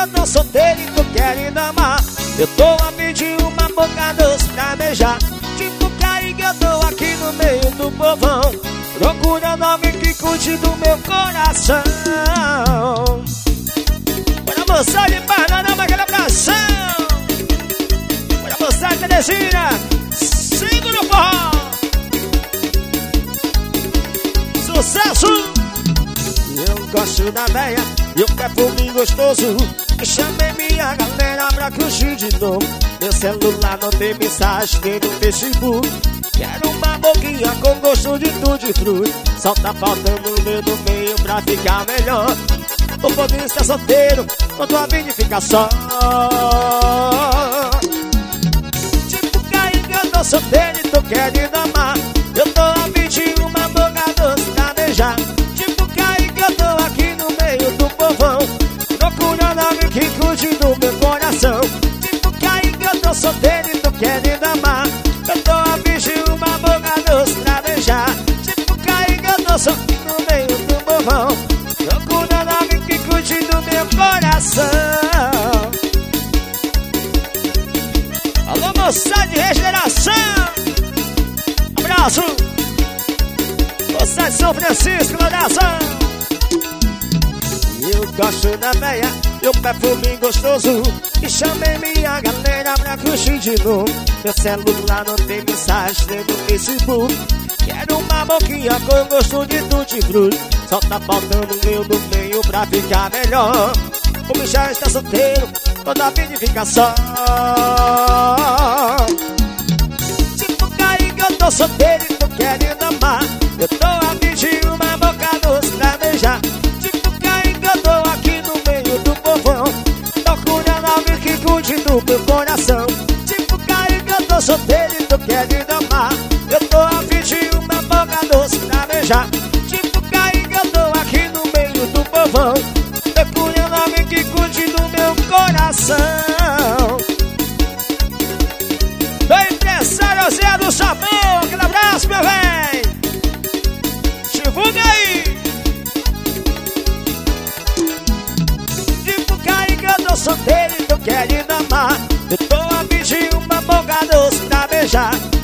eu tô solteiro e tô querendo amar. Eu tô a pedir uma boca doce pra beijar. Tipo Kaique, eu tô aqui no meio do povão, procurando alguém que cuide do meu coração. Bora moçada de Parnanama, aquele abração. Bora moçada de Teresina, segura o forró. Sucesso! Eu gosto da véia e o perfume gostoso. Chamei minha galera pra curtir de novo. Meu celular não tem mensagem nem no Facebook. Quero uma boquinha com gosto de tutti-frutti. Só tá faltando o dedo meio pra ficar melhor. Tô podendo estar solteiro, não tô a fim de ficar só. Tipo Kaique, eu tô solteiro e tô querendo amar. Eu tô a fim de uma boca doce pra beijar. Tipo Kaique, eu tô aqui no meio do povão, procurando alguém que cuide do meu coração. Tipo Kaique, eu tô solteiro e tô querendo amar. Eu tô a fim de uma boca doce pra beijar. Tipo Kaique, eu tô solteiro no meio do povão, procurando alguém que cuide do meu coração. Alô, moçada de regeneração, abraço. Moçada de São Francisco, um abraço. Eu gosto da véia e o perfume gostoso. E chamei minha galera pra curtir de novo. Meu celular não tem mensagem nem no Facebook. Quero uma boquinha com gosto de tutti-frutti. Só tá faltando o meu do meio pra ficar melhor. O bicho já está solteiro, toda fim de ficar só. Tipo Kaique, eu tô solteiro e tô querendo amar. Eu tô a pedir uma boca doce pra beijar. Tipo Kaique, eu tô aqui no meio do povão, procurando alguém que cuide do meu coração. Tipo Kaique, eu tô solteiro e tô querendo amar. Eu tô a pedir uma boca doce pra beijar. Tipo Kaique, eu tô aqui no meio do povão, procurando alguém que cuide do meu coração. Meu empresário Zé do Sabão, aquele abraço, meu véi. Divulga aí. Tipo Kaique, eu tô solteiro e tô querendo amar. Eu tô a pedir uma boca doce pra beijar.